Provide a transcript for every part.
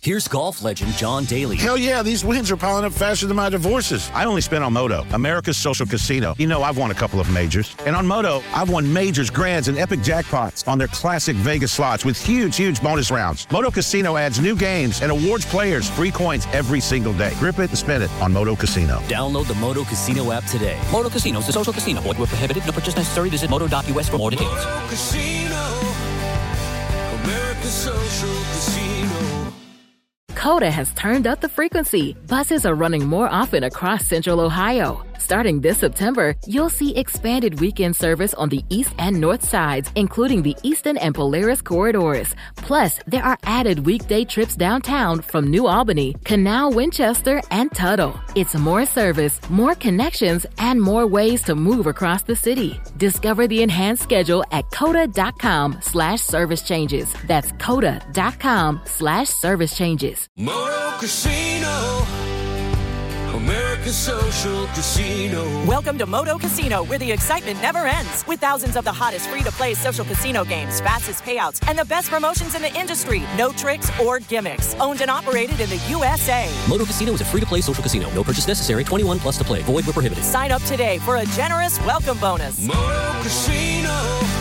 Here's golf legend John Daly. Hell yeah, these wins are piling up faster than my divorces. I only spent on Moto, America's social casino. You know, I've won a couple of majors. And on Moto, I've won majors, grands, and epic jackpots on their classic Vegas slots with huge bonus rounds. Moto Casino adds new games and awards players free coins every single day. Grip it and spin it on Moto Casino. Download the Moto Casino app today. Moto Casino is a social casino. Void where prohibited. No purchase necessary. Visit moto.us for more details. Moto Casino, America's social casino. Coda has turned up the frequency. Buses are running more often across Central Ohio. Starting this September, you'll see expanded weekend service on the east and north sides, including the Eastern and Polaris corridors. Plus, there are added weekday trips downtown from New Albany, Canal, Winchester, and Tuttle. It's more service, more connections, and more ways to move across the city. Discover the enhanced schedule at coda.com/service changes. That's coda.com/service changes. Moto Casino, America's social casino. Welcome to Moto Casino, where the excitement never ends. With thousands of the hottest free-to-play social casino games, fastest payouts, and the best promotions in the industry. No tricks or gimmicks. Owned and operated in the USA. Moto Casino is a free-to-play social casino. No purchase necessary. 21 plus to play. Void where prohibited. Sign up today for a generous welcome bonus. Moto Casino,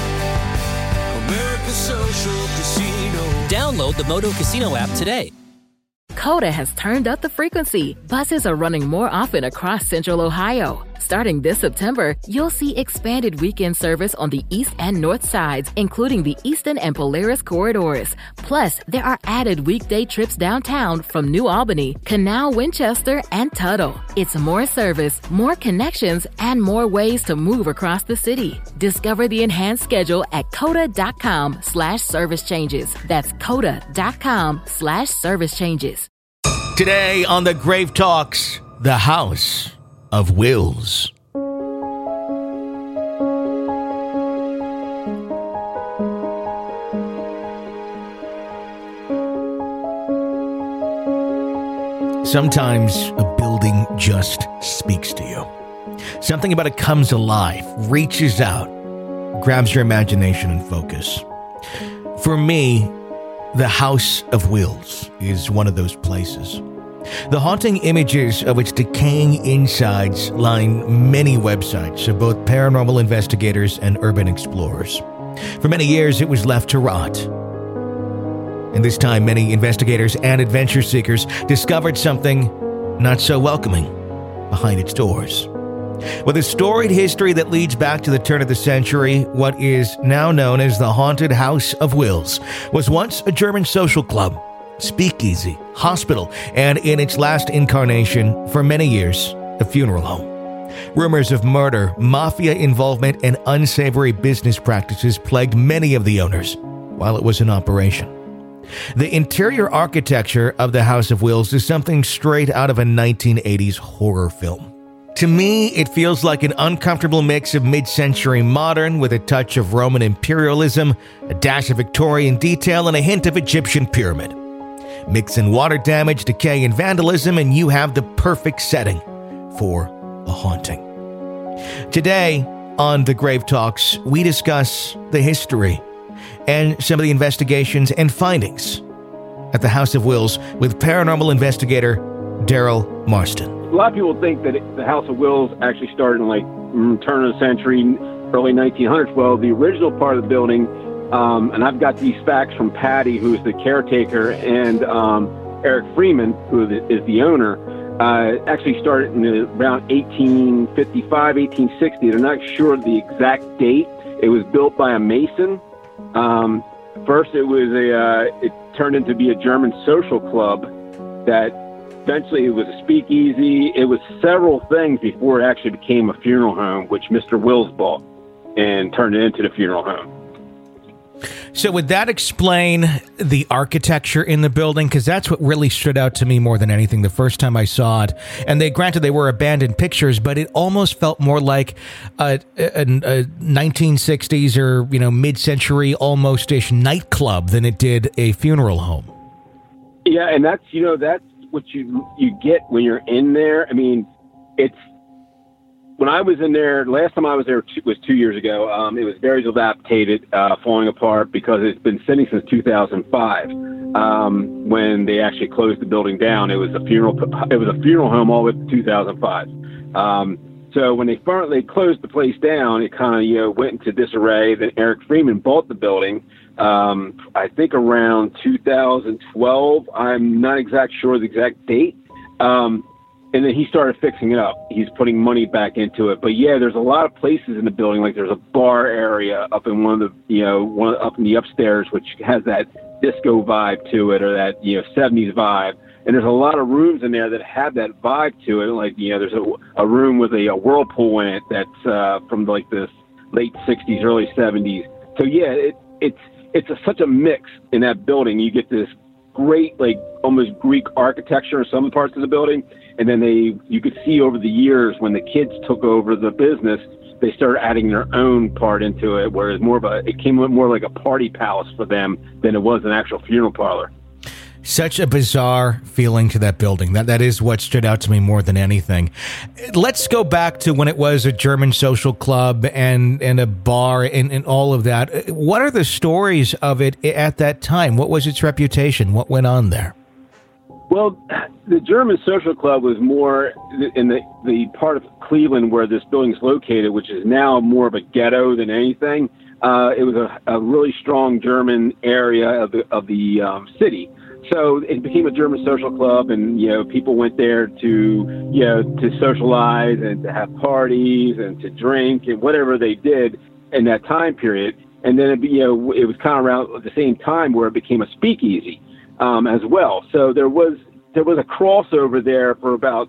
America's social casino. Download the Moto Casino app today. Coda has turned up the frequency. Buses are running more often across Central Ohio. Starting this September, you'll see expanded weekend service on the east and north sides, including the Eastern and Polaris corridors. Plus, there are added weekday trips downtown from New Albany, Canal, Winchester, and Tuttle. It's more service, more connections, and more ways to move across the city. Discover the enhanced schedule at coda.com/service changes. That's coda.com/service changes. Today on the Grave Talks, the House of Wills. Sometimes a building just speaks to you. Something about it comes alive, reaches out, grabs your imagination and focus. For me, the House of Wills is one of those places. The haunting images of its decaying insides line many websites of both paranormal investigators and urban explorers. For many years, it was left to rot. And this time, many investigators and adventure seekers discovered something not so welcoming behind its doors. With a storied history that leads back to the turn of the century, what is now known as the Haunted House of Wills was once a German social club, speakeasy, hospital, and in its last incarnation, for many years, a funeral home. Rumors of murder, mafia involvement, and unsavory business practices plagued many of the owners while it was in operation. The interior architecture of the House of Wills is something straight out of a 1980s horror film. To me, it feels like an uncomfortable mix of mid-century modern with a touch of Roman imperialism, a dash of Victorian detail, and a hint of Egyptian pyramid. Mix in water damage, decay, and vandalism, and you have the perfect setting for a haunting. Today, on The Grave Talks, we discuss the history and some of the investigations and findings at the House of Wills with paranormal investigator Daryl Marston. A lot of people think that the House of Wills actually started in turn of the century, early 1900s. Well, the original part of the building, and I've got these facts from Patty, who is the caretaker, and Eric Freeman, who is the owner, actually started in around 1855, 1860. They're not sure the exact date. It was built by a mason. First, it turned into be a German social club that eventually it was a speakeasy. It was several things before it actually became a funeral home, which Mr. Wills bought and turned it into the funeral home. So would that explain the architecture in the building? Because that's what really stood out to me more than anything the first time I saw it. And granted, they were abandoned pictures, but it almost felt more like a 1960s or mid-century almost-ish nightclub than it did a funeral home. Yeah, and that's what you get when you're in there. I mean, when I was in there, last time I was there was 2 years ago. It was very dilapidated, falling apart because it's been sitting since 2005. when they actually closed the building down. It was a funeral home all the way to 2005. So when they finally closed the place down, it kind of went into disarray. Then Eric Freeman bought the building. I think around 2012. I'm not exactly sure the exact date. And then he started fixing it up. He's putting money back into it. But yeah, there's a lot of places in the building. Like there's a bar area up in one of the, up in the upstairs, which has that disco vibe to it, or that 70s vibe. And there's a lot of rooms in there that have that vibe to it. Like there's a room with a whirlpool in it that's from like this late 60s, early 70s. So yeah, it's such a mix in that building. You get this great, like almost Greek architecture in some parts of the building, and then you could see over the years when the kids took over the business, they started adding their own part into it, whereas it came more like a party palace for them than it was an actual funeral parlor. Such a bizarre feeling to that building. That is what stood out to me more than anything. Let's go back to when it was a German social club and a bar and all of that. What are the stories of it at that time? What was its reputation? What went on there? Well, the German Social Club was more in the part of Cleveland where this building is located, which is now more of a ghetto than anything. It was a really strong German area of the city. So it became a German social club, and people went there to socialize and to have parties and to drink and whatever they did in that time period. And then it was kind of around the same time where it became a speakeasy as well. So there was a crossover there for about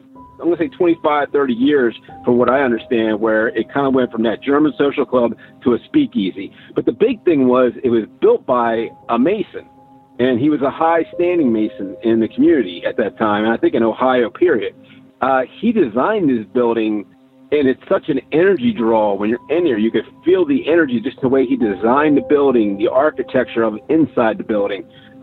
25, 30 years, from what I understand, where it kind of went from that German social club to a speakeasy. But the big thing was it was built by a Mason. And he was a high-standing Mason in the community at that time, and I think in Ohio, period. He designed this building, and it's such an energy draw. When you're in there, you could feel the energy, just the way he designed the building, the architecture of inside the building.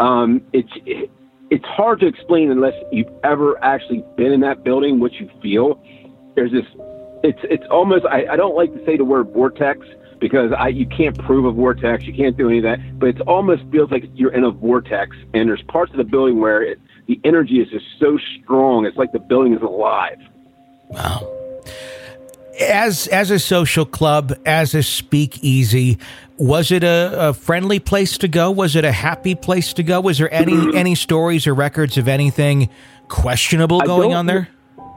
It's hard to explain unless you've ever actually been in that building, what you feel. There's this, it's almost, I don't like to say the word vortex, because you can't prove a vortex, you can't do any of that, but it almost feels like you're in a vortex, and there's parts of the building where the energy is just so strong, it's like the building is alive. Wow. As a social club, as a speakeasy, was it a friendly place to go? Was it a happy place to go? Was there any stories or records of anything questionable going on there?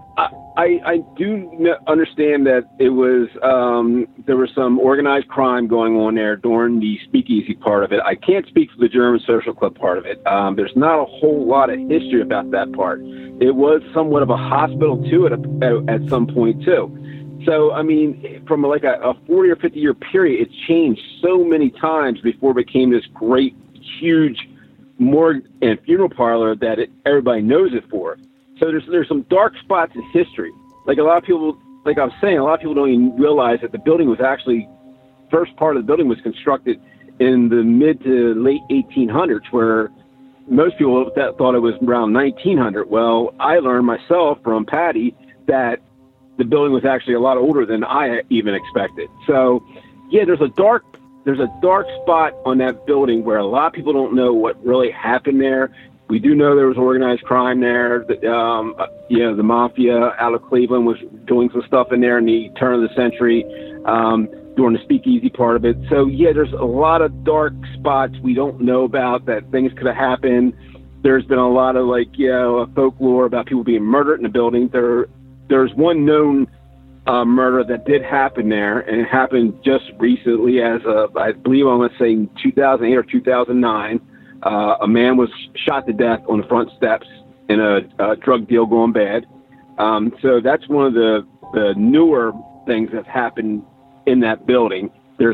I do understand that it was there was some organized crime going on there during the speakeasy part of it. I can't speak for the German social club part of it. There's not a whole lot of history about that part. It was somewhat of a hospital too at some point too. So I mean, from like a 40 or 50 year period, it changed so many times before it became this great, huge morgue and funeral parlor that everybody knows it for. So there's some dark spots in history. Like a lot of people, like I was saying, a lot of people don't even realize that the building was actually, first part of the building was constructed in the mid to late 1800s, where most people thought it was around 1900. Well, I learned myself from Patty that the building was actually a lot older than I even expected. So yeah, there's a dark spot on that building where a lot of people don't know what really happened there. We do know there was organized crime there. The mafia out of Cleveland was doing some stuff in there in the turn of the century, during the speakeasy part of it. So yeah, there's a lot of dark spots we don't know about, that things could have happened. There's been a lot of folklore about people being murdered in the building. There's one known murder that did happen there, and it happened just recently, I believe I'm going to say 2008 or 2009. A man was shot to death on the front steps in a drug deal going bad. So that's one of the newer things that's happened in that building. There's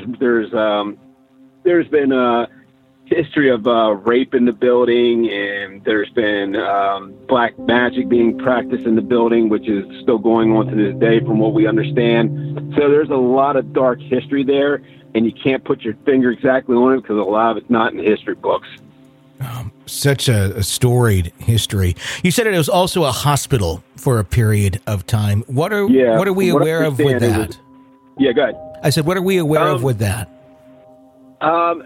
been a history of rape in the building, and there's been black magic being practiced in the building, which is still going on to this day from what we understand. So there's a lot of dark history there, and you can't put your finger exactly on it because a lot of it's not in the history books. Such a storied history. You said it was also a hospital for a period of time. What are we aware of with that? Yeah, go ahead. I said, what are we aware of with that?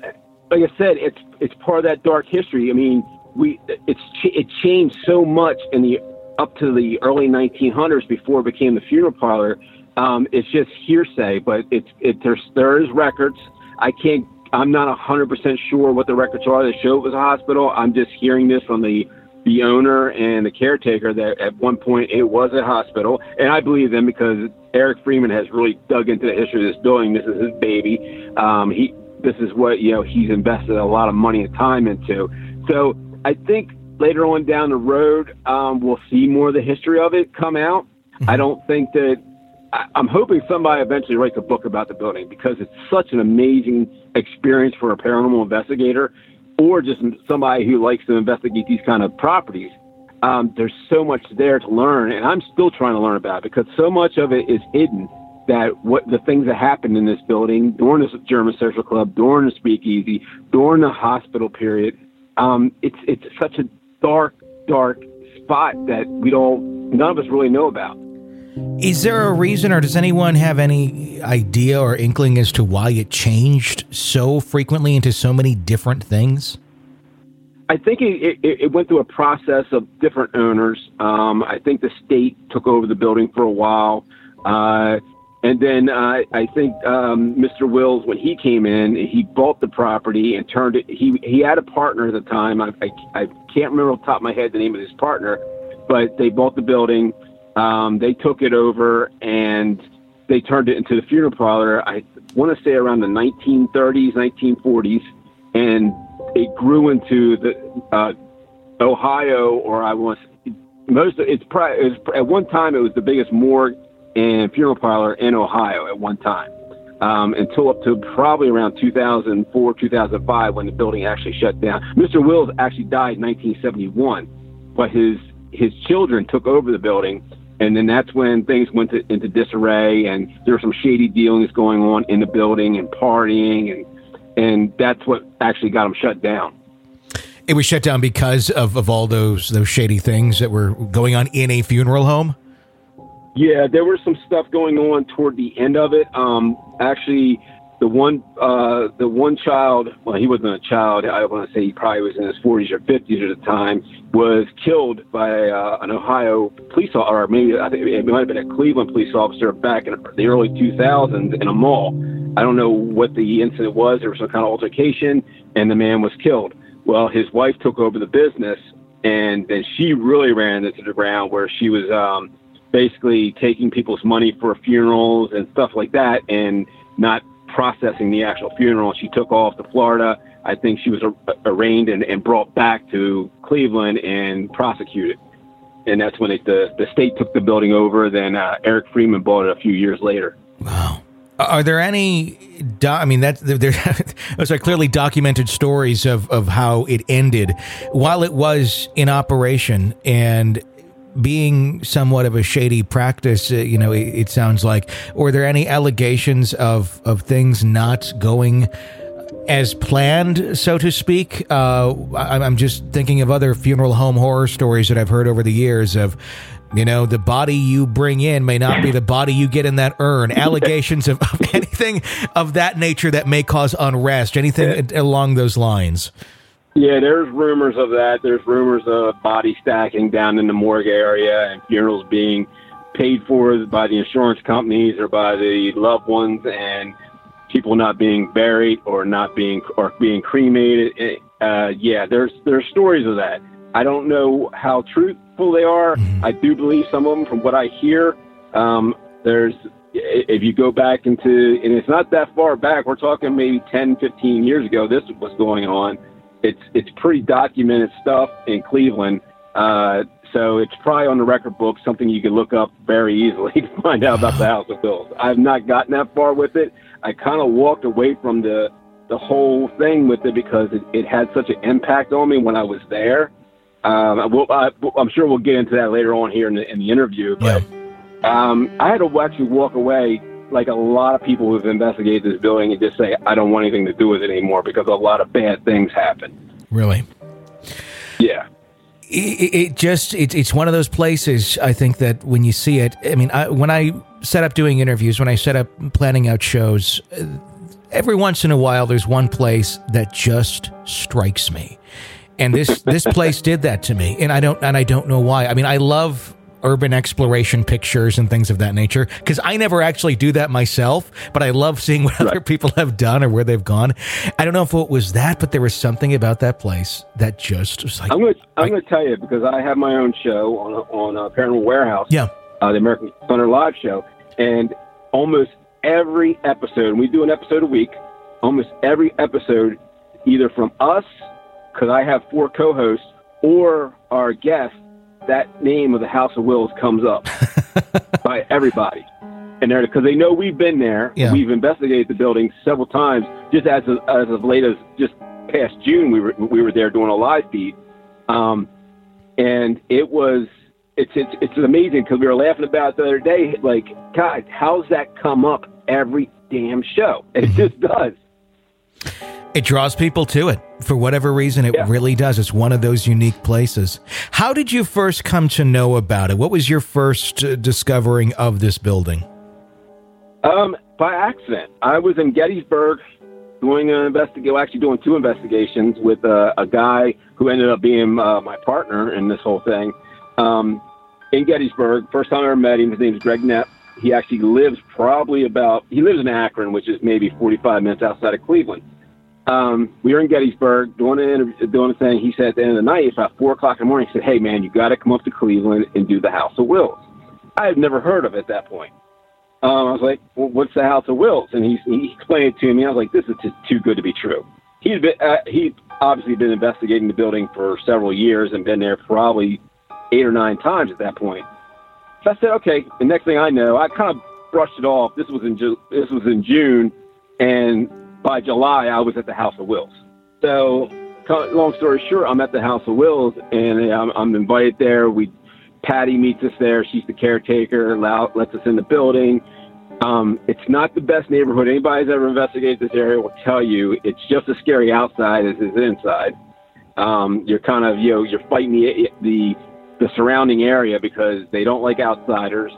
like I said, it's part of that dark history. I mean, it changed so much up to the early 1900s before it became the funeral parlor. It's just hearsay, but there is records. I'm not 100% sure what the records are that show it was a hospital. I'm just hearing this from the owner and the caretaker that at one point it was a hospital, and I believe them because Eric Freeman has really dug into the history of this building. This is his baby. This is what he's invested a lot of money and time into. So I think later on down the road, we'll see more of the history of it come out. I don't think that. I'm hoping somebody eventually writes a book about the building because it's such an amazing experience for a paranormal investigator or just somebody who likes to investigate these kind of properties. There's so much there to learn, and I'm still trying to learn about it because so much of it is hidden, that what the things that happened in this building during this German social club, during the speakeasy, during the hospital period, it's such a dark spot that none of us really know about. Is there a reason, or does anyone have any idea or inkling as to why it changed so frequently into so many different things? I think it went through a process of different owners. I think the state took over the building for a while. And then I think Mr. Wills, when he came in, he bought the property and turned it. He had a partner at the time. I can't remember off the top of my head the name of his partner, but they bought the building. They took it over and they turned it into the funeral parlor. I want to say around the 1930s, 1940s, and it grew into the Ohio, or I want at one time it was the biggest morgue and funeral parlor in Ohio at one time, until up to probably around 2004, 2005 when the building actually shut down. Mr. Wills actually died in 1971, but his children took over the building. And then that's when things went into disarray, and there were some shady dealings going on in the building and partying, and that's what actually got them shut down. It was shut down because of all those shady things that were going on in a funeral home? Yeah, there was some stuff going on toward the end of it. Actually, the one child, well, he wasn't a child. I want to say he probably was in his 40s or 50s at the time, was killed by an Ohio police officer, or maybe I think it might have been a Cleveland police officer back in the early 2000s in a mall. I don't know what the incident was. There was some kind of altercation, and the man was killed. Well, his wife took over the business, and then she really ran into the ground where she was basically taking people's money for funerals and stuff like that and not processing the actual funeral. She took off to Florida. I think she was arraigned and brought back to Cleveland and prosecuted. And that's when the state took the building over. Then Eric Freeman bought it a few years later. Wow. Are there any, those are clearly documented stories of how it ended while it was in operation and being somewhat of a shady practice, it sounds like. Were there any allegations of things not going as planned, so to speak? I'm just thinking of other funeral home horror stories that I've heard over the years of, the body you bring in may not be the body you get in that urn. Allegations of anything of that nature that may cause unrest, anything along those lines. Yeah, there's rumors of that. There's rumors of body stacking down in the morgue area and funerals being paid for by the insurance companies or by the loved ones, and people not being buried or being cremated. Yeah, there's stories of that. I don't know how truthful they are. I do believe some of them from what I hear. If you go back and it's not that far back, we're talking maybe 10, 15 years ago, this was going on. It's pretty documented stuff in Cleveland. So it's probably on the record book, something you can look up very easily to find out about the House of Wills. I've not gotten that far with it. I kind of walked away from the whole thing with it because it had such an impact on me when I was there. I'm sure we'll get into that later on here in the interview. But I had to actually walk away, like a lot of people who've investigated this building, and just say, I don't want anything to do with it anymore because a lot of bad things happen. Really? Yeah. It's one of those places, I think, that when you see it, I mean, when I set up doing interviews, when I set up planning out shows, every once in a while, there's one place that just strikes me. And this place did that to me. And I don't know why. I mean, I love urban exploration pictures and things of that nature, because I never actually do that myself, but I love seeing what other people have done or where they've gone. I don't know if it was that, but there was something about that place that just was like... I'm going to tell you, because I have my own show on Paranormal Warehouse, the American Thunder Live show, and almost every episode, and we do an episode a week, almost every episode, either from us, because I have 4 co-hosts, or our guests, that name of the House of Wills comes up by everybody. And because they know we've been there, we've investigated the building several times. Just as of late as just past June, we were there doing a live feed, and it's amazing, because we were laughing about it the other day. Like, God, how's that come up every damn show? It just does. It draws people to it. For whatever reason, it really does. It's one of those unique places. How did you first come to know about it? What was your first discovering of this building? By accident. I was in Gettysburg doing 2 investigations with a guy who ended up being my partner in this whole thing. In Gettysburg, first time I ever met him, his name is Greg Knapp. He actually lives he lives in Akron, which is maybe 45 minutes outside of Cleveland. We were in Gettysburg doing a thing. He said at the end of the night, it's about 4 o'clock in the morning, he said, "Hey man, you got to come up to Cleveland and do the House of Wills." I had never heard of it at that point. I was like, "Well, what's the House of Wills?" And he explained it to me. I was like, "This is just too good to be true." He'd obviously been investigating the building for several years and been there probably 8 or 9 times at that point. So I said, "Okay." The next thing I know, I kind of brushed it off. This was in June, and by July, I was at the House of Wills. So, long story short, I'm at the House of Wills, and I'm invited there. Patty meets us there. She's the caretaker, lets us in the building. It's not the best neighborhood. Anybody who's ever investigated this area will tell you it's just as scary outside as it is inside. You're kind of, you're fighting the surrounding area because they don't like outsiders.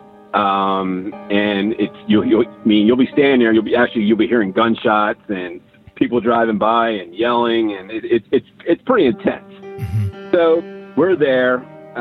And you'll be standing there, you'll be hearing gunshots and people driving by and yelling, and it's pretty intense. Mm-hmm. So we're there,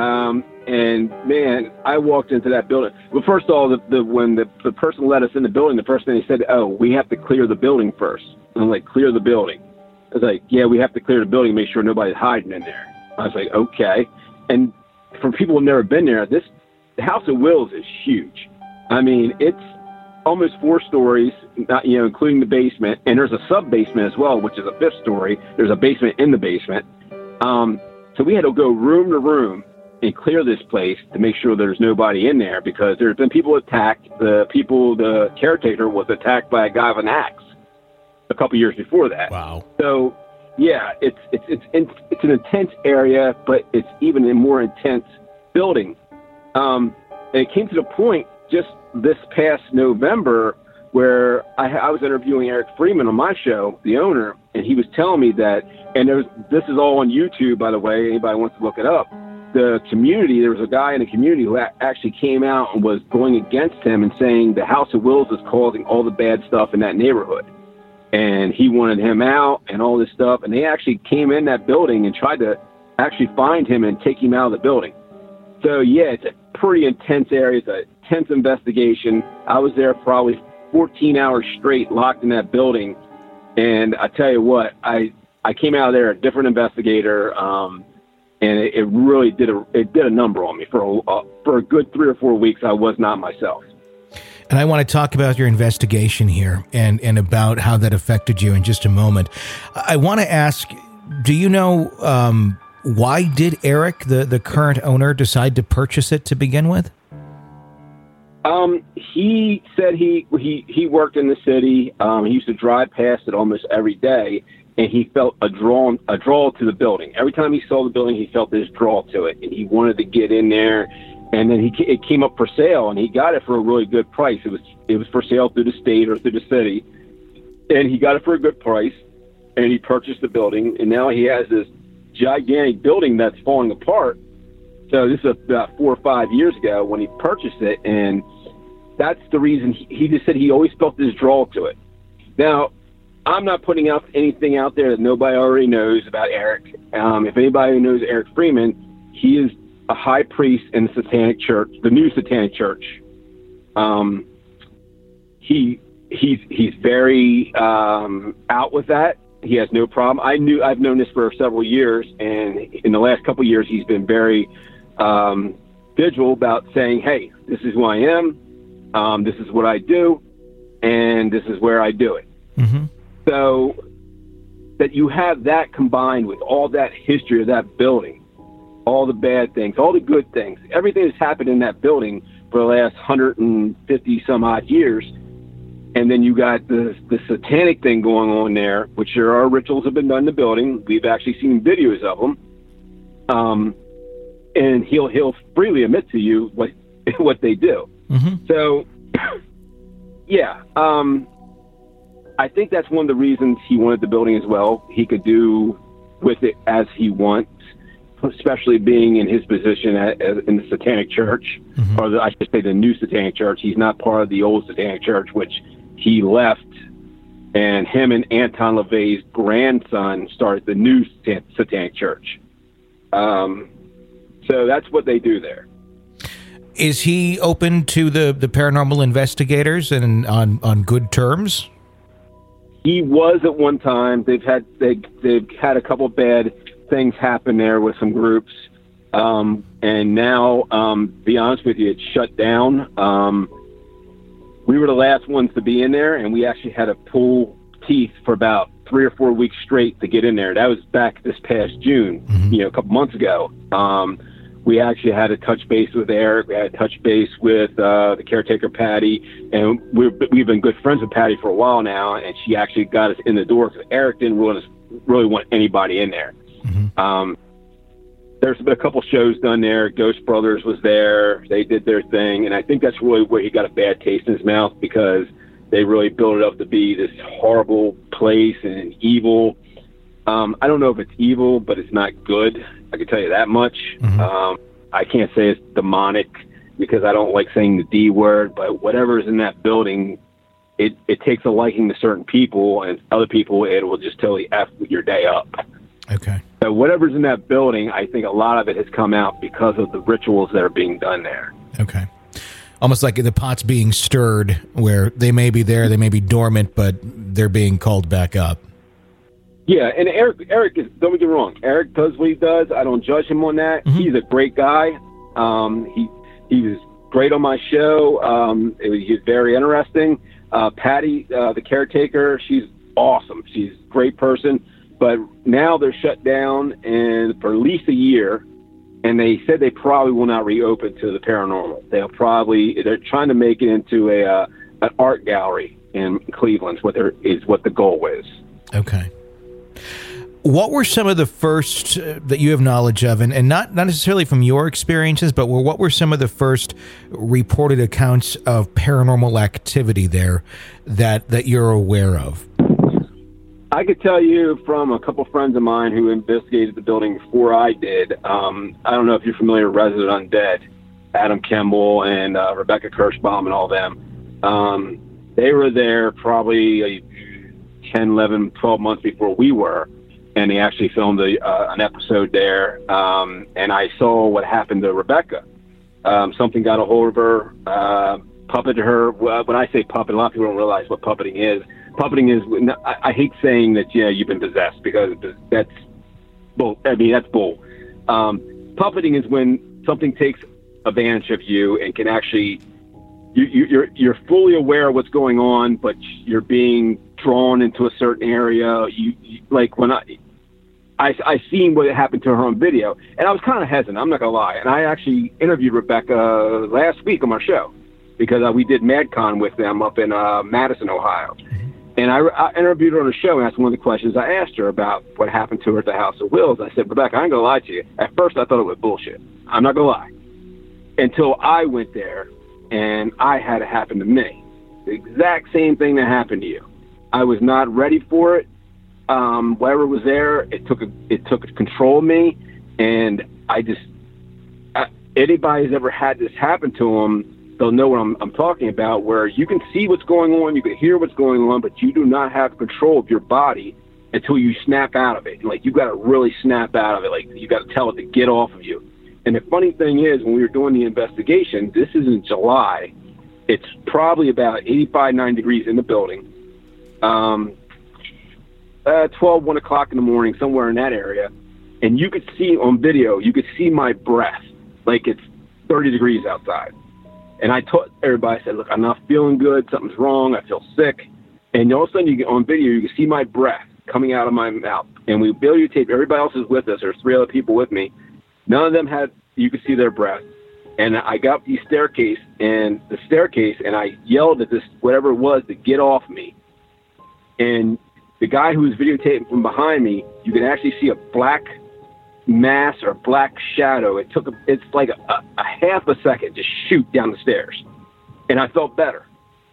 and man, I walked into that building. Well, first of all, when the person let us in the building, the first thing they said, "Oh, we have to clear the building first." And I'm like, "Clear the building?" I was like, "Yeah, we have to clear the building, make sure nobody's hiding in there." I was like, "Okay." And for people who've never been there, the House of Wills is huge. I mean, it's almost 4 stories, including the basement, and there's a sub-basement as well, which is a 5th story. There's a basement in the basement. So we had to go room to room and clear this place to make sure there's nobody in there, because there's been people attacked. The caretaker was attacked by a guy with an axe a couple years before that. Wow. So, yeah, it's an intense area, but it's even a more intense building. And it came to the point just this past November where I was interviewing Eric Freeman on my show, the owner, and he was telling me that, and this is all on YouTube, by the way, anybody wants to look it up. The community, there was a guy in the community who actually came out and was going against him and saying the House of Wills is causing all the bad stuff in that neighborhood. And he wanted him out and all this stuff. And they actually came in that building and tried to actually find him and take him out of the building. So, yeah, it's a pretty intense area. It's an intense investigation. I was there probably 14 hours straight locked in that building. And I tell you what, I came out of there a different investigator, and it really did a number on me. For a good 3 or 4 weeks, I was not myself. And I want to talk about your investigation here and about how that affected you in just a moment. I want to ask, do you know why did Eric, the current owner, decide to purchase it to begin with? He said he worked in the city. He used to drive past it almost every day, and he felt a draw to the building. Every time he saw the building, he felt this draw to it, and he wanted to get in there. And then it came up for sale, and he got it for a really good price. It was for sale through the state or through the city, and he got it for a good price, and he purchased the building, and now he has this gigantic building that's falling apart. So this is about 4 or 5 years ago when he purchased it, and that's the reason he just said he always felt this draw to it. Now, I'm not putting out anything out there that nobody already knows about Eric. If anybody knows Eric Freeman, he is a high priest in the Satanic Church, the new Satanic Church. He's very out with that. He has no problem. I've known this for several years, and in the last couple of years, he's been very vigilant about saying, "Hey, this is who I am. This is what I do, and this is where I do it." Mm-hmm. So that you have that combined with all that history of that building, all the bad things, all the good things, everything that's happened in that building for the last 150 some odd years. And then you got the satanic thing going on there, which there are rituals have been done in the building. We've actually seen videos of them. And he'll freely admit to you what they do. Mm-hmm. So, yeah, I think that's one of the reasons he wanted the building as well. He could do with it as he wants, especially being in his position in the Satanic Church, mm-hmm. or I should say the new Satanic Church. He's not part of the old Satanic Church, which he left, and him and Anton LaVey's grandson started the new Satanic Church. So that's what they do there. Is he open to the paranormal investigators and on good terms? He was at one time. They've had a couple of bad things happen there with some groups, and now, be honest with you, it's shut down. We were the last ones to be in there, and we actually had to pull teeth for about 3 or 4 weeks straight to get in there. That was back this past June, mm-hmm. A couple months ago. We actually had to touch base with Eric. We had to touch base with the caretaker, Patty, and we've been good friends with Patty for a while now, and she actually got us in the door because Eric didn't really want anybody in there. Mm-hmm. There's been a couple shows done there. Ghost Brothers was there. They did their thing, and I think that's really where he got a bad taste in his mouth, because they really built it up to be this horrible place and evil. I don't know if it's evil, but it's not good. I can tell you that much. Mm-hmm. I can't say it's demonic because I don't like saying the D word, but whatever's in that building, it takes a liking to certain people, and other people, it will just totally F your day up. Okay. So whatever's in that building, I think a lot of it has come out because of the rituals that are being done there. Okay. Almost like the pot's being stirred, where they may be there, they may be dormant, but they're being called back up. Yeah, and Eric is, don't get me wrong, Eric does what he does. I don't judge him on that. Mm-hmm. He's a great guy. He was great on my show. He's very interesting. Patty, the caretaker, she's awesome. She's a great person. But now they're shut down and for at least a year, and they said they probably will not reopen to the paranormal. They're trying to make it into an art gallery in Cleveland. Is what the goal is. Okay. What were some of the first that you have knowledge of, and not necessarily from your experiences, but what were some of the first reported accounts of paranormal activity there that you're aware of? I could tell you from a couple friends of mine who investigated the building before I did. I don't know if you're familiar with Resident Undead, Adam Kimball and Rebecca Kirschbaum and all them. They were there probably 10, 11, 12 months before we were, and they actually filmed an episode there. And I saw what happened to Rebecca. Something got a hold of her, puppeted her. Well, when I say puppet, a lot of people don't realize what puppeting is. Puppeting is, I hate saying that, you've been possessed, because that's bull. I mean, that's bull. Puppeting is when something takes advantage of you and can actually, you're fully aware of what's going on, but you're being drawn into a certain area. Like when I seen what happened to her on video, and I was kind of hesitant, I'm not gonna lie. And I actually interviewed Rebecca last week on our show, because we did MadCon with them up in Madison, Ohio. And I interviewed her on the show, and that's one of the questions I asked her about what happened to her at the House of Wills. I said, Rebecca, I ain't going to lie to you. At first, I thought it was bullshit. I'm not going to lie. Until I went there, and I had it happen to me. The exact same thing that happened to you. I was not ready for it. Whatever was there, it took control of me, and I just... anybody who's ever had this happen to them, they'll know what I'm talking about, where you can see what's going on, you can hear what's going on, but you do not have control of your body until you snap out of it. Like, you got to really snap out of it. Like, you got to tell it to get off of you. And the funny thing is, when we were doing the investigation, this is in July. It's probably about 85, 9 degrees in the building. 12, 1 o'clock in the morning, somewhere in that area. And you could see on video, you could see my breath. Like, it's 30 degrees outside. And I told everybody, I said, look, I'm not feeling good. Something's wrong. I feel sick. And all of a sudden, you get on video, you can see my breath coming out of my mouth. And we videotaped. Everybody else is with us. There's 3 other people with me. None of them had, you could see their breath. And I got up the staircase, and I yelled at this, whatever it was, to get off me. And the guy who was videotaping from behind me, you can actually see a black mass or black shadow. It's like a half a second to shoot down the stairs. And I felt better.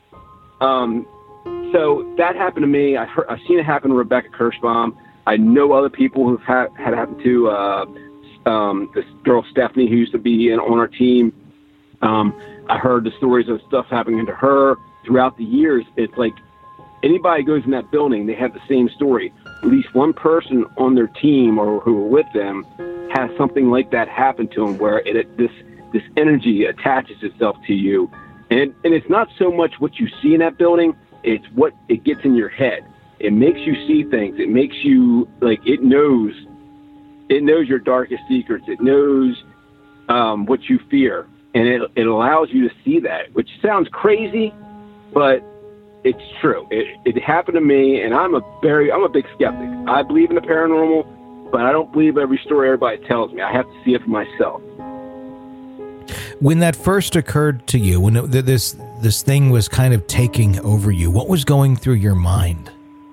So that happened to me. I've seen it happen to Rebecca Kirschbaum. I know other people who've had it happen to this girl Stephanie, who used to be on our team. I heard the stories of stuff happening to her throughout the years. It's like anybody goes in that building, they have the same story. At least one person on their team or who are with them has something like that happen to them, where this energy attaches itself to you. And it's not so much what you see in that building, it's what it gets in your head. It makes you see things. It makes you, like, it knows your darkest secrets. It knows what you fear. And it allows you to see that, which sounds crazy, but it's true. It happened to me, and I'm a big skeptic. I believe in the paranormal, but I don't believe every story everybody tells me. I have to see it for myself. When that first occurred to you, when this thing was kind of taking over you, what was going through your mind?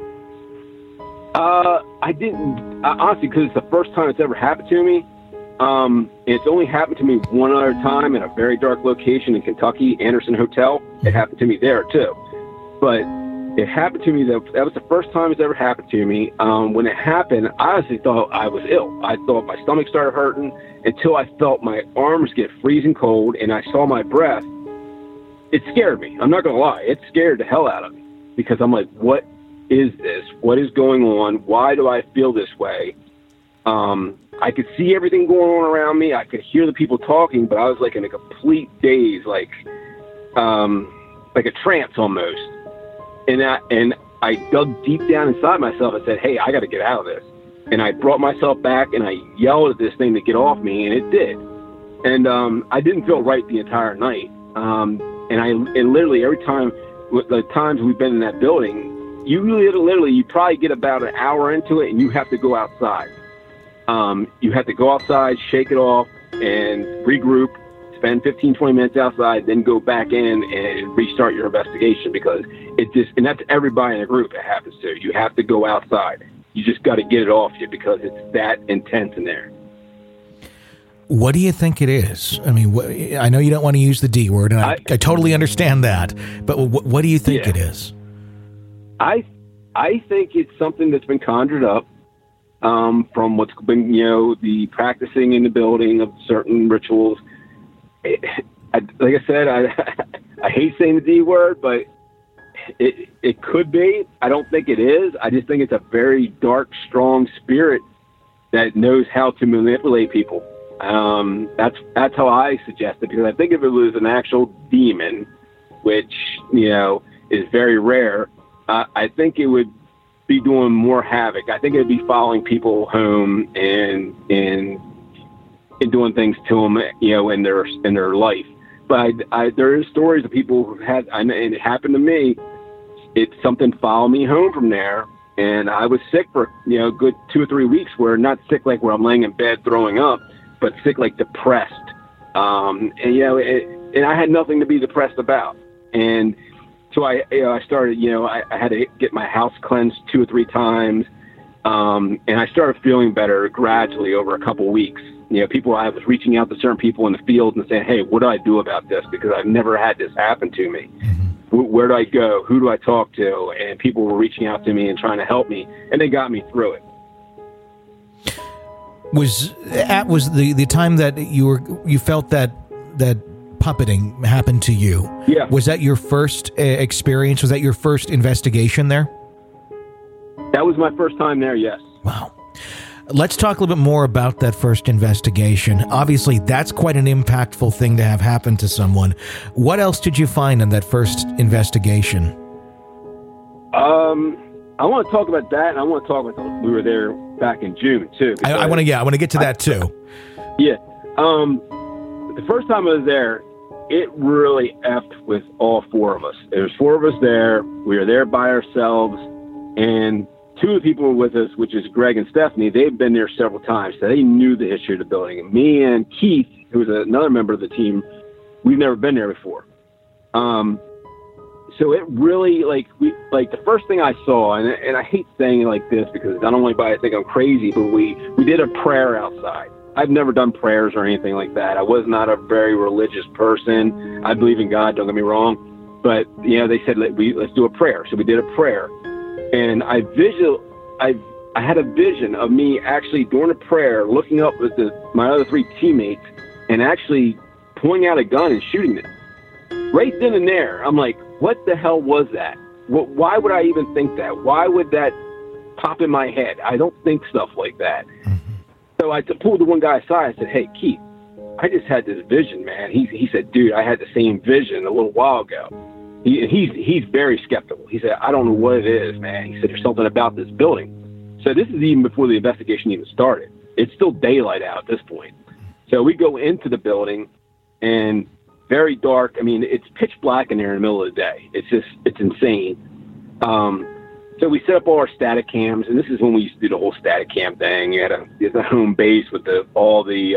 I didn't, honestly, because it's the first time it's ever happened to me. It's only happened to me one other time in a very dark location in Kentucky, Anderson Hotel. It happened to me there too. But it happened to me, that was the first time it's ever happened to me. When it happened, I honestly thought I was ill. I thought my stomach started hurting until I felt my arms get freezing cold and I saw my breath. It scared me. I'm not going to lie. It scared the hell out of me, because I'm like, what is this? What is going on? Why do I feel this way? I could see everything going on around me. I could hear the people talking, but I was like in a complete daze, like a trance almost. And I dug deep down inside myself and said, hey, I got to get out of this. And I brought myself back and I yelled at this thing to get off me, and it did. And I didn't feel right the entire night. And literally every time, the times we've been in that building, you probably get about an hour into it and you have to go outside. You have to go outside, shake it off, and regroup, spend 15, 20 minutes outside, then go back in and restart your investigation, because and that's everybody in the group it happens to. You have to go outside. You just got to get it off you, because it's that intense in there. What do you think it is? I mean, I know you don't want to use the D word, and I totally understand that, but what do you think it is? I think it's something that's been conjured up from what's been, the practicing in the building of certain rituals. Like I said, I hate saying the D word, but it could be. I don't think it is. I just think it's a very dark, strong spirit that knows how to manipulate people. That's how I suggest it, because I think if it was an actual demon, which, is very rare, I think it would be doing more havoc. I think it'd be following people home and doing things to them, in their life. But there is stories of people who had, and it happened to me. It's something followed me home from there, and I was sick for a good 2 or 3 weeks. Where not sick like where I'm laying in bed throwing up, but sick like depressed. And I had nothing to be depressed about. And so I started, I had to get my house cleansed 2 or 3 times. And I started feeling better gradually over a couple weeks. I was reaching out to certain people in the field and saying, hey, what do I do about this? Because I've never had this happen to me. Where do I go? Who do I talk to? And people were reaching out to me and trying to help me, and they got me through it. Was the time that you felt that puppeting happened to you. Yeah. Was that your first experience? Was that your first investigation there? That was my first time there, yes. Wow. Let's talk a little bit more about that first investigation. Obviously, that's quite an impactful thing to have happen to someone. What else did you find in that first investigation? I want to talk about that, and I want to talk about we were there back in June, too. I want to get to that, too. Yeah. The first time I was there, it really effed with all four of us. There was four of us there. We were there by ourselves, and two of the people were with us, which is Greg and Stephanie. They've been there several times, so they knew the history of the building. And me and Keith, who was another member of the team, we've never been there before. So it really, the first thing I saw, and I hate saying it like this because I don't want anybody to think I'm crazy, but we did a prayer outside. I've never done prayers or anything like that. I was not a very religious person. I believe in God, don't get me wrong. But, they said, let's do a prayer. So we did a prayer. And I had a vision of me actually during a prayer, looking up with my other three teammates and actually pulling out a gun and shooting them. Right then and there, I'm like, what the hell was that? Why would I even think that? Why would that pop in my head? I don't think stuff like that. Mm-hmm. So I pulled the one guy aside. I said, hey, Keith, I just had this vision, man. He said, dude, I had the same vision a little while ago. He's very skeptical. He said, I don't know what it is, man. He said, there's something about this building. So this is even before the investigation even started. It's still daylight out at this point. So we go into the building, and very dark. I mean, it's pitch black in there in the middle of the day. It's insane. So we set up all our static cams, and this is when we used to do the whole static cam thing. You had a home base with all the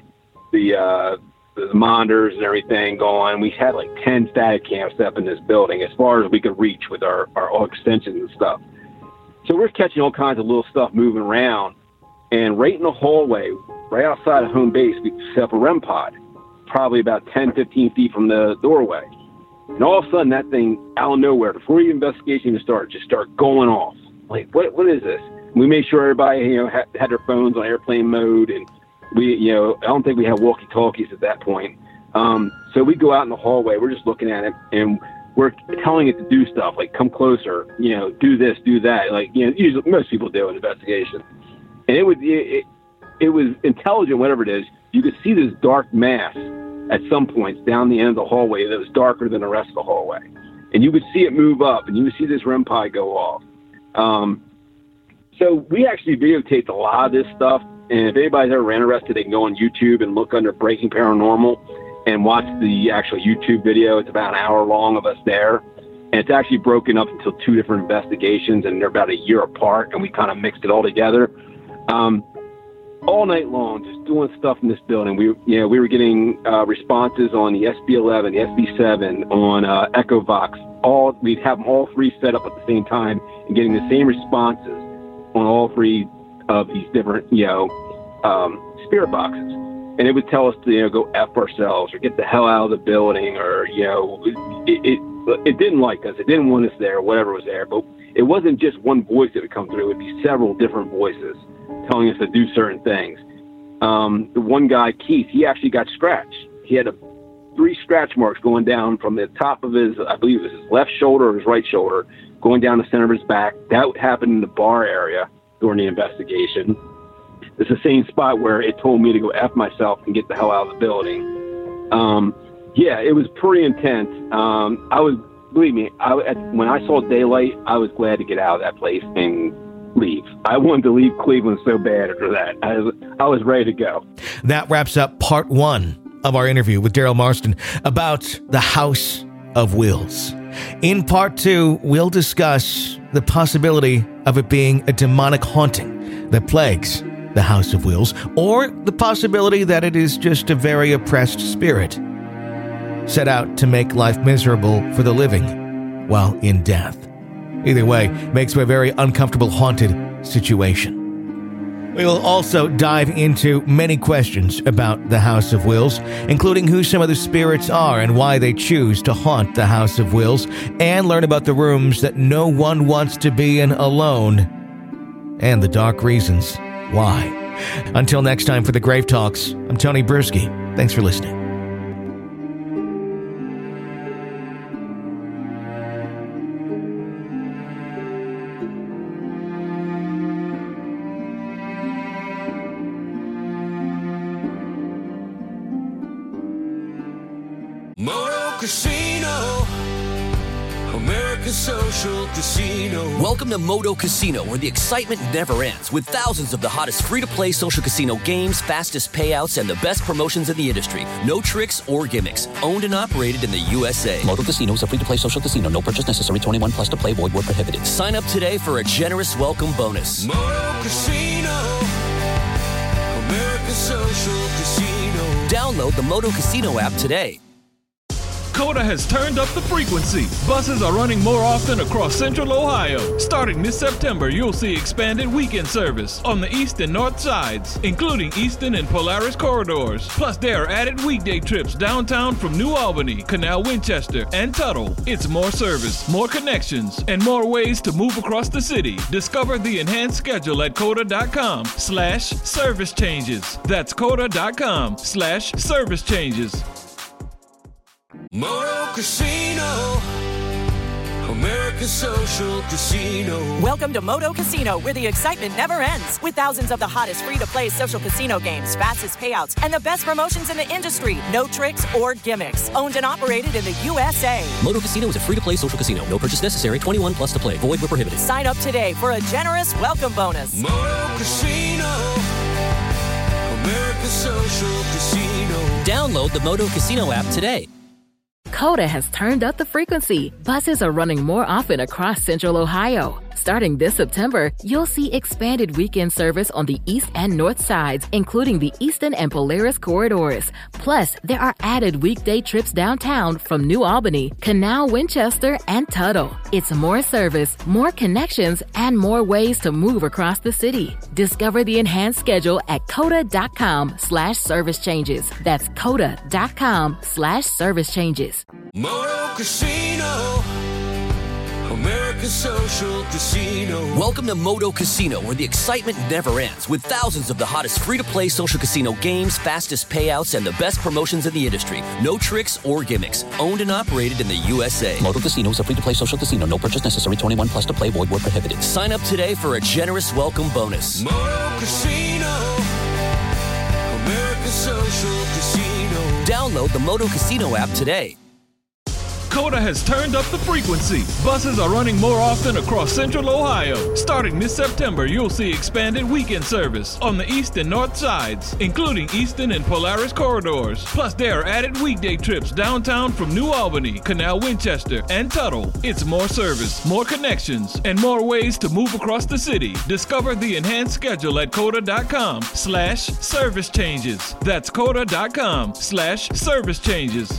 monitors and everything going. We had like 10 static cams set up in this building as far as we could reach with our extensions and stuff. So we're catching all kinds of little stuff moving around. And right in the hallway, right outside of home base, we set up a REM pod, probably about 10, 15 feet from the doorway. And all of a sudden, that thing, out of nowhere, before the investigation even started, just started going off. Like, what is this? We made sure everybody, had their phones on airplane mode, and we, I don't think we had walkie-talkies at that point. So we go out in the hallway, we're just looking at it, and we're telling it to do stuff, like come closer, do this, do that, like, usually most people do an investigation. And it was intelligent, whatever it is. You could see this dark mass at some points down the end of the hallway that was darker than the rest of the hallway. And you could see it move up, and you would see this REM pod go off. So we actually videotaped a lot of this stuff. And if anybody's ever interested, they can go on YouTube and look under Breaking Paranormal and watch the actual YouTube video. It's about an hour long of us there. And it's actually broken up into two different investigations, and they're about a year apart, and we kind of mixed it all together. All night long, just doing stuff in this building. We were getting responses on the SB11, the SB7, on EchoVox. We'd have them all three set up at the same time and getting the same responses on all three of these different, spirit boxes. And it would tell us to, go F ourselves or get the hell out of the building, or, it didn't like us. It didn't want us there, whatever was there. But it wasn't just one voice that would come through. It would be several different voices telling us to do certain things. The one guy, Keith, he actually got scratched. He had 3 scratch marks going down from the top of his, I believe it was his left shoulder or his right shoulder, going down the center of his back. That happened in the bar area during the investigation. It's the same spot where it told me to go F myself and get the hell out of the building. It was pretty intense. Believe me, when I saw daylight, I was glad to get out of that place and leave. I wanted to leave Cleveland so bad after that. I was ready to go. That wraps up part 1 of our interview with Daryl Marston about the House of Wills. In part 2, we'll discuss the possibility of it being a demonic haunting that plagues the House of Wills, or the possibility that it is just a very oppressed spirit set out to make life miserable for the living while in death. Either way, makes for a very uncomfortable, haunted situation. We will also dive into many questions about the House of Wills, including who some of the spirits are and why they choose to haunt the House of Wills, and learn about the rooms that no one wants to be in alone, and the dark reasons why. Until next time for the Grave Talks, I'm Tony Bruschi. Thanks for listening. Moto Casino. America's Social Casino. Welcome to Moto Casino, where the excitement never ends, with thousands of the hottest free-to-play social casino games, fastest payouts, and the best promotions in the industry. No tricks or gimmicks. Owned and operated in the USA. Moto Casino is a free-to-play social casino. No purchase necessary. 21 plus to play. Void where prohibited. Sign up today for a generous welcome bonus. Moto Casino. America's Social Casino. Download the Moto Casino app today. COTA has turned up the frequency. Buses are running more often across central Ohio. Starting this September, you'll see expanded weekend service on the east and north sides, including Easton and Polaris corridors. Plus, there are added weekday trips downtown from New Albany, Canal Winchester, and Tuttle. It's more service, more connections, and more ways to move across the city. Discover the enhanced schedule at COTA.com/service changes. That's COTA.com/service changes. Moto Casino. America's Social Casino. Welcome to Moto Casino, where the excitement never ends. With thousands of the hottest free-to-play social casino games, fastest payouts, and the best promotions in the industry. No tricks or gimmicks. Owned and operated in the USA. Moto Casino is a free-to-play social casino. No purchase necessary. 21 plus to play. Void where prohibited. Sign up today for a generous welcome bonus. Moto Casino. America's Social Casino. Download the Moto Casino app today. COTA has turned up the frequency. Buses are running more often across central Ohio. Starting this September, you'll see expanded weekend service on the east and north sides, including the Easton and Polaris corridors. Plus, there are added weekday trips downtown from New Albany, Canal Winchester, and Tuttle. It's more service, more connections, and more ways to move across the city. Discover the enhanced schedule at COTA.com/service changes. That's COTA.com/service changes. Moto Casino. America's Social Casino. Welcome to Moto Casino, where the excitement never ends, with thousands of the hottest free-to-play social casino games, fastest payouts, and the best promotions in the industry. No tricks or gimmicks. Owned and operated in the USA. Moto Casino is a free-to-play social casino. No purchase necessary. 21 plus to play. Void where prohibited. Sign up today for a generous welcome bonus. Moto Casino. America's Social Casino. Download the Moto Casino app today. COTA has turned up the frequency. Buses are running more often across central Ohio. Starting this September, you'll see expanded weekend service on the east and north sides, including Easton and Polaris corridors. Plus, there are added weekday trips downtown from New Albany, Canal Winchester, and Tuttle. It's more service, more connections, and more ways to move across the city. Discover the enhanced schedule at COTA.com/service changes. That's COTA.com/service changes.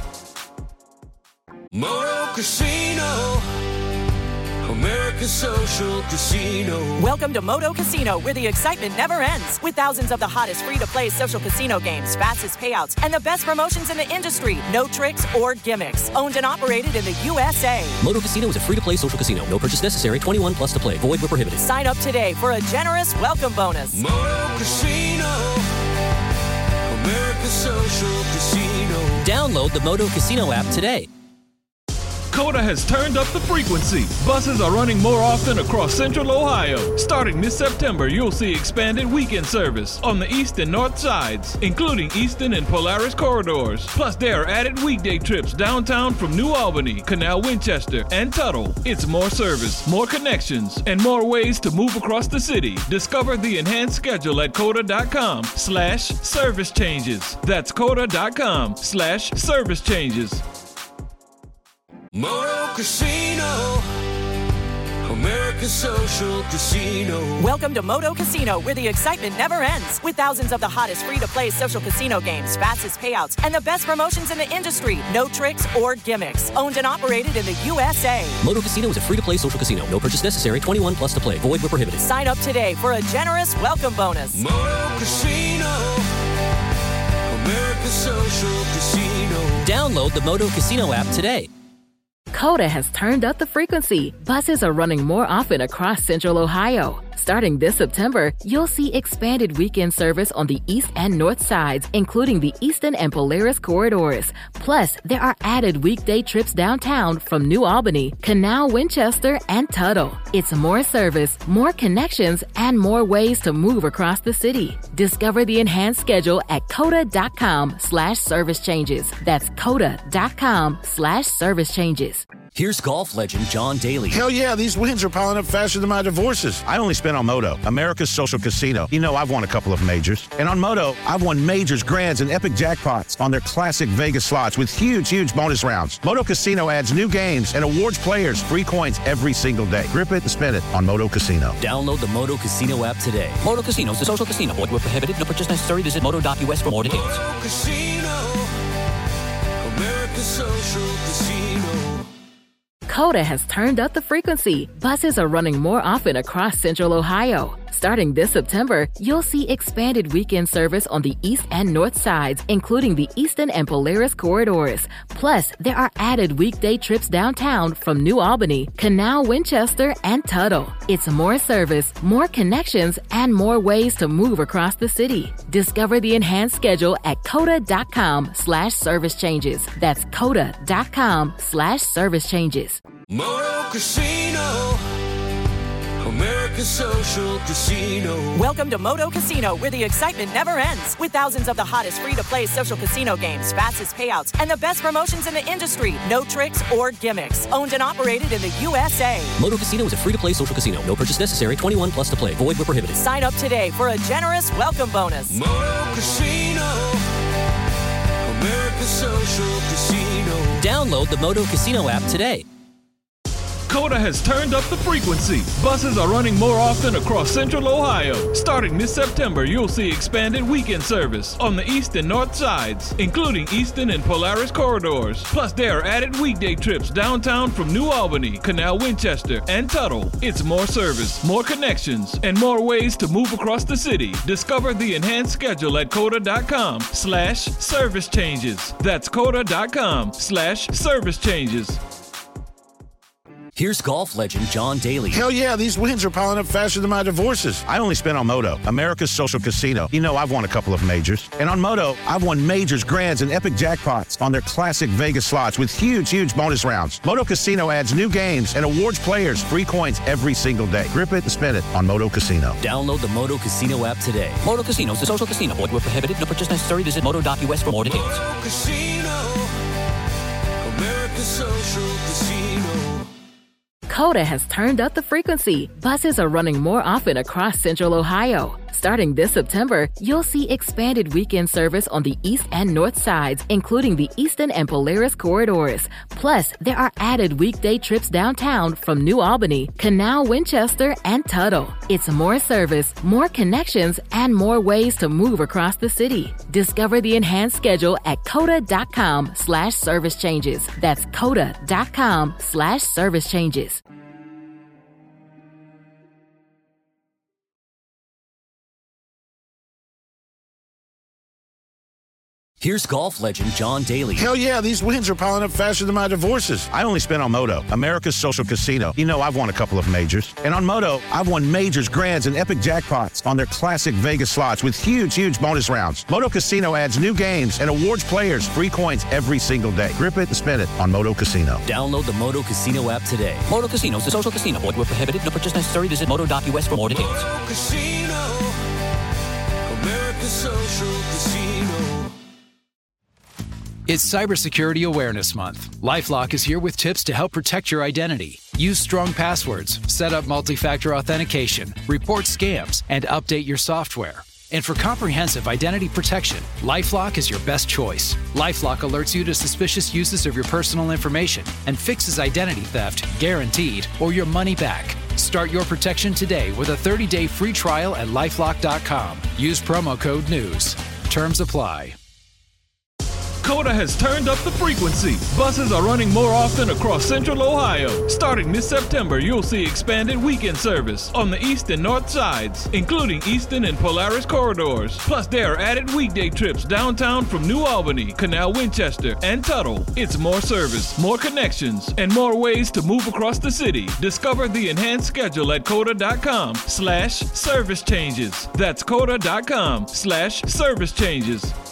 Moto Casino. America's Social Casino. Welcome to Moto Casino, where the excitement never ends. With thousands of the hottest free-to-play social casino games, fastest payouts, and the best promotions in the industry. No tricks or gimmicks. Owned and operated in the USA. Moto Casino is a free-to-play social casino. No purchase necessary. 21 plus to play. Void where prohibited. Sign up today for a generous welcome bonus. Moto Casino. America's Social Casino. Download the Moto Casino app today. COTA has turned up the frequency. Buses are running more often across central Ohio. Starting this September, you'll see expanded weekend service on the east and north sides, including Easton and Polaris corridors. Plus, there are added weekday trips downtown from New Albany, Canal Winchester, and Tuttle. It's more service, more connections, and more ways to move across the city. Discover the enhanced schedule at COTA.com/service changes. That's COTA.com/service changes. Moto Casino. America's Social Casino. Welcome to Moto Casino, where the excitement never ends. With thousands of the hottest free-to-play social casino games, fastest payouts, and the best promotions in the industry. No tricks or gimmicks. Owned and operated in the USA. Moto Casino is a free-to-play social casino. No purchase necessary. 21 plus to play. Void where prohibited. Sign up today for a generous welcome bonus. Moto Casino. America's Social Casino. Download the Moto Casino app today. COTA has turned up the frequency. Buses are running more often across central Ohio. Starting this September, you'll see expanded weekend service on the east and north sides, including the Eastern and Polaris corridors. Plus, there are added weekday trips downtown from New Albany, Canal, Winchester, and Tuttle. It's more service, more connections, and more ways to move across the city. Discover the enhanced schedule at coda.com/service changes. That's coda.com/service changes. Here's golf legend John Daly. Hell yeah, these wins are piling up faster than my divorces. I only spent on Moto, America's social casino. You know, I've won a couple of majors. And on Moto, I've won majors, grands, and epic jackpots on their classic Vegas slots with huge bonus rounds. Moto Casino adds new games and awards players free coins every single day. Grip it and spin it on Moto Casino. Download the Moto Casino app today. Moto Casino is a social casino. Void where prohibited. No purchase necessary. Visit moto.us for more details. Moto Casino, America's social casino. Coda has turned up the frequency. Buses are running more often across Central Ohio. Starting this September, you'll see expanded weekend service on the east and north sides, including the Eastern and Polaris corridors. Plus, there are added weekday trips downtown from New Albany, Canal, Winchester, and Tuttle. It's more service, more connections, and more ways to move across the city. Discover the enhanced schedule at coda.com/service changes. That's coda.com/service changes. Moto Casino, America's social casino. Welcome to Moto Casino, where the excitement never ends. With thousands of the hottest free-to-play social casino games, fastest payouts, and the best promotions in the industry. No tricks or gimmicks. Owned and operated in the USA. Moto Casino is a free-to-play social casino. No purchase necessary. 21 plus to play. Void where prohibited. Sign up today for a generous welcome bonus. Moto Casino, America's social casino. Download the Moto Casino app today. Coda has turned up the frequency. Buses are running more often across Central Ohio. Starting this September, you'll see expanded weekend service on the east and north sides, including Eastern and Polaris corridors. Plus, there are added weekday trips downtown from New Albany, Canal, Winchester, and Tuttle. It's more service, more connections, and more ways to move across the city. Discover the enhanced schedule at coda.com/service changes. That's coda.com/service changes. Here's golf legend John Daly. Hell yeah, these wins are piling up faster than my divorces. I only spent on Moto, America's social casino. You know, I've won a couple of majors. And on Moto, I've won majors, grands, and epic jackpots on their classic Vegas slots with huge bonus rounds. Moto Casino adds new games and awards players free coins every single day. Grip it and spin it on Moto Casino. Download the Moto Casino app today. Moto Casino is a social casino. Void where prohibited. No purchase necessary. Visit moto.us for more details. Moto Casino, America's social casino. Coda has turned up the frequency. Buses are running more often across Central Ohio. Starting this September, you'll see expanded weekend service on the east and north sides, including the Eastern and Polaris corridors. Plus, there are added weekday trips downtown from New Albany, Canal, Winchester, and Tuttle. It's more service, more connections, and more ways to move across the city. Discover the enhanced schedule at coda.com/service changes. That's coda.com/service changes. Here's golf legend John Daly. Hell yeah, these wins are piling up faster than my divorces. I only spent on Moto, America's social casino. You know, I've won a couple of majors. And on Moto, I've won majors, grands, and epic jackpots on their classic Vegas slots with huge bonus rounds. Moto Casino adds new games and awards players free coins every single day. Grip it and spin it on Moto Casino. Download the Moto Casino app today. Moto Casino is a social casino. Void where prohibited. No purchase necessary. Visit moto.us for more details. Moto Casino, America's social casino. It's Cybersecurity Awareness Month. LifeLock is here with tips to help protect your identity. Use strong passwords, set up multi-factor authentication, report scams, and update your software. And for comprehensive identity protection, LifeLock is your best choice. LifeLock alerts you to suspicious uses of your personal information and fixes identity theft, guaranteed, or your money back. Start your protection today with a 30-day free trial at LifeLock.com. Use promo code NEWS. Terms apply. Coda has turned up the frequency. Buses are running more often across Central Ohio. Starting this September, you'll see expanded weekend service on the east and north sides, including Eastern and Polaris corridors. Plus, there are added weekday trips downtown from New Albany, Canal Winchester, and Tuttle. It's more service, more connections, and more ways to move across the city. Discover the enhanced schedule at coda.com/service changes. That's coda.com/service changes.